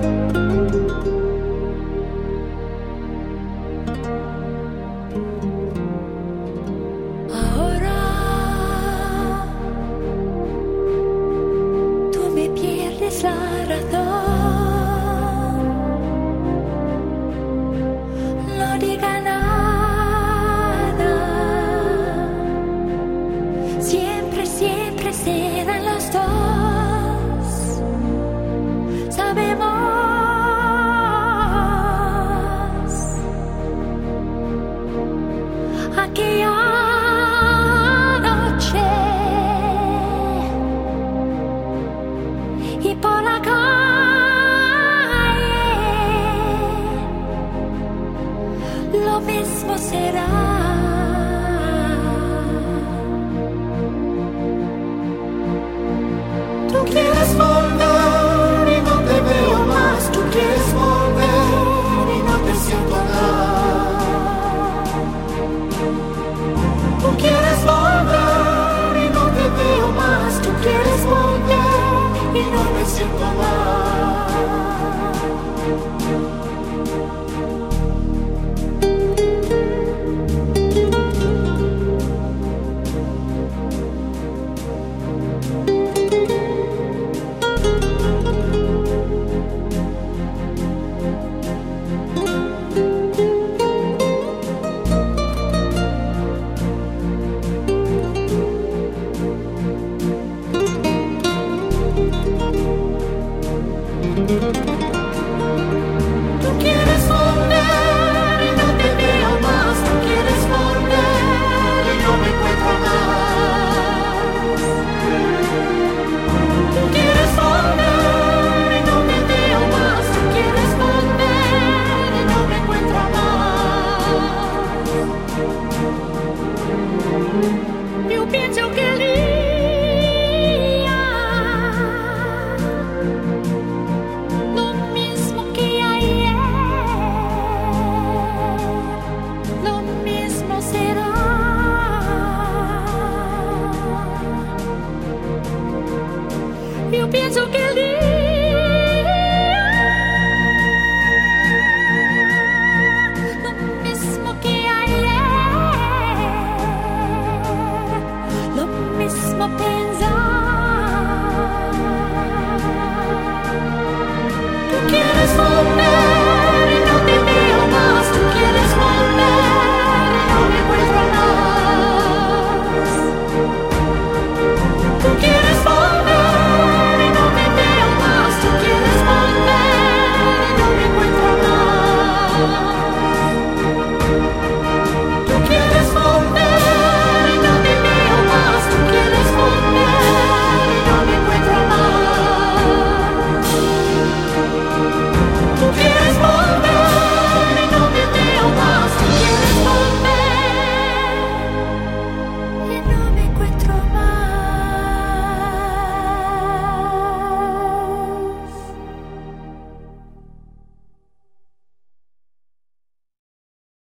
Ahora tú me pierdes la razón. No diga nada. Siempre, siempre serán los dos. Sabemos. Aquella noche y por la calle lo mismo será. Tú quieres volver y no te veo más. Tú quieres volver y no te siento nada. Tú quieres volver y no te veo más. Tú quieres volver y no me siento mal.